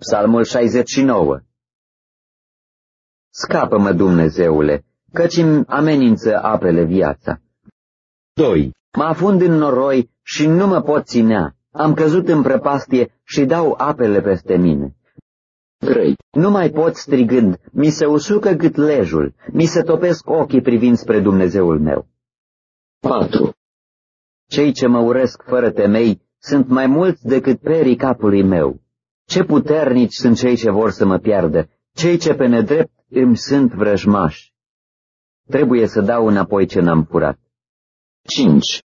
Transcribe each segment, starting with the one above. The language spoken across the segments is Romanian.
Psalmul 69. Scapă-mă, Dumnezeule, căci îmi amenință apele viața. 2. Mă afund în noroi și nu mă pot ținea. Am căzut în prăpastie și dau apele peste mine. 3. Nu mai pot strigând, mi se usucă gâtlejul, mi se topesc ochii privind spre Dumnezeul meu. 4. Cei ce mă urăsc fără temei sunt mai mulți decât perii capului meu. Ce puternici sunt cei ce vor să mă piardă, cei ce pe nedrept îmi sunt vrăjmași. Trebuie să dau înapoi ce n-am furat. 5.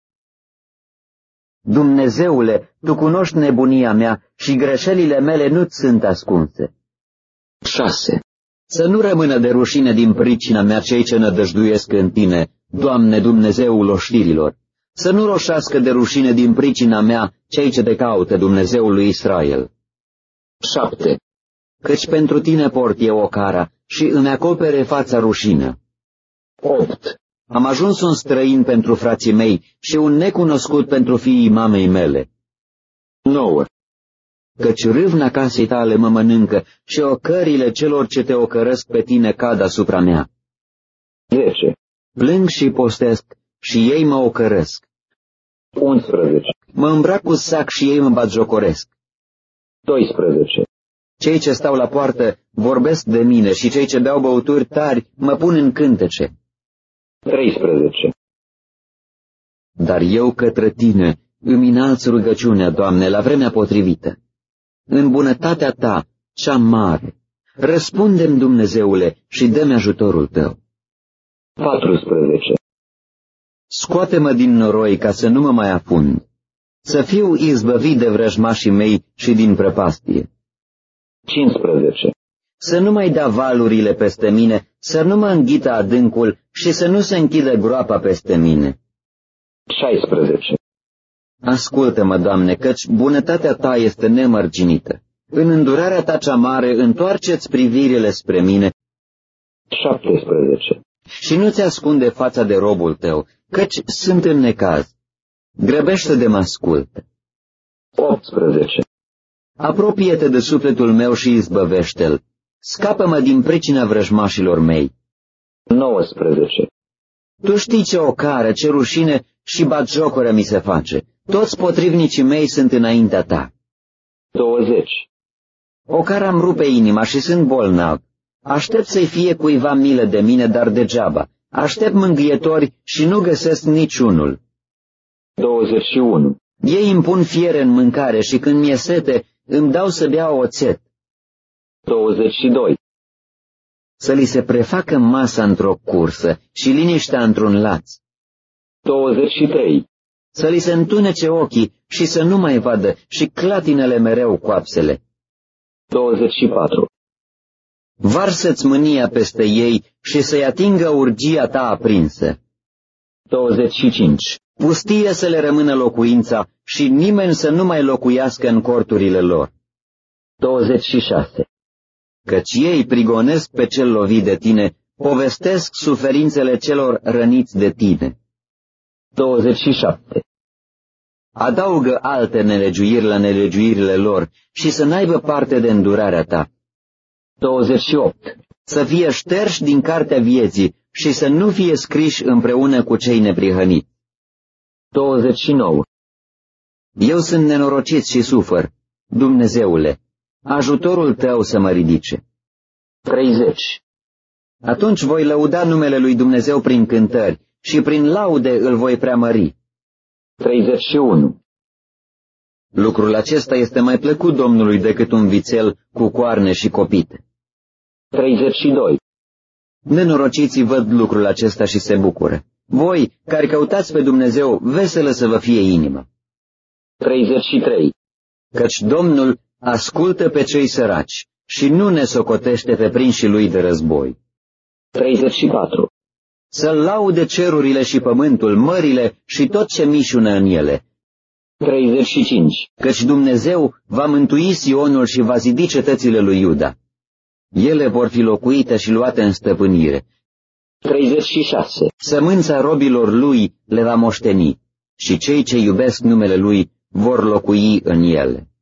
Dumnezeule, Tu cunoști nebunia mea și greșelile mele nu-ți sunt ascunse. 6. Să nu rămână de rușine din pricina mea cei ce nădăjduiesc în Tine, Doamne Dumnezeul oștirilor. Să nu roșească de rușine din pricina mea cei ce Te caută, Dumnezeul lui Israel. 7. Căci pentru Tine port eu ocara și îmi acopere fața rușină. 8. Am ajuns un străin pentru frații mei și un necunoscut pentru fiii mamei mele. 9. Căci râvna casei Tale mă mănâncă și ocările celor ce Te ocărăsc pe Tine cad asupra mea. 10. Plâng și postesc și ei mă ocărăsc. 11. Mă îmbrac cu sac și ei mă batjocoresc. 12. Cei ce stau la poartă vorbesc de mine și cei ce beau băuturi tari mă pun în cântece. 13. Dar eu către Tine îmi înalț rugăciunea, Doamne, la vremea potrivită. În bunătatea Ta, cea mare, răspunde-mi, Dumnezeule, și dă-mi ajutorul Tău. 14. Scoate-mă din noroi ca să nu mă mai afund, să fiu izbăvit de vrăjmașii mei și din prăpastie. 15. Să nu mai da valurile peste mine, să nu mă înghită adâncul și să nu se închidă groapa peste mine. 16. Ascultă-mă, Doamne, căci bunătatea Ta este nemărginită. În îndurarea Ta cea mare, întoarce-ți privirile spre mine. 17. Și nu-ți ascunde fața de robul Tău, căci sunt în necaz. Grăbește de mă ascultă. 18. Apropie-te de sufletul meu și izbăvește-l. Scapă-mă din pricina vrăjmașilor mei. 19. Tu știi ce ocară, ce rușine și batjocoră mi se face. Toți potrivnicii mei sunt înaintea Ta. 20. Ocara îmi rupe inima și sunt bolnav. Aștept să-i fie cuiva milă de mine, dar degeaba. Aștept mângâietori și nu găsesc niciunul. 21. Ei îmi pun fiere în mâncare și când mi-e sete, îmi dau să bea oțet. 22. Să li se prefacă masa într-o cursă și liniștea într-un laț. 23. Să li se întunece ochii și să nu mai vadă și clatinele mereu coapsele. 24. Varsă-ți mânia peste ei și să-i atingă urgia Ta aprinsă. 25. Pustie să le rămână locuința și nimeni să nu mai locuiască în corturile lor. 26. Căci ei prigonesc pe cel lovit de Tine, povestesc suferințele celor răniți de Tine. 27. Adaugă alte nelegiuiri la nelegiuirile lor și să n-aibă parte de îndurarea Ta. 28. Să fie șterși din cartea vieții și să nu fie scriși împreună cu cei neprihăniți. 29. Eu sunt nenorocit și sufăr. Dumnezeule, ajutorul Tău să mă ridice. 30. Atunci voi lăuda numele lui Dumnezeu prin cântări și prin laude îl voi preamări. 31. Lucrul acesta este mai plăcut Domnului decât un vițel cu coarne și copite. 32. Nenorociții văd lucrul acesta și se bucură. Voi, care căutați pe Dumnezeu, veselă să vă fie inima. 33. Căci Domnul ascultă pe cei săraci și nu ne socotește pe prinșii Lui de război. 34. Să-L laude cerurile și pământul, mările și tot ce mișună în ele. 35. Căci Dumnezeu va mântui Sionul și va zidi cetățile lui Iuda. Ele vor fi locuite și luate în stăpânire. 36. Sămânța robilor Lui le va moșteni și cei ce iubesc numele Lui vor locui în ele.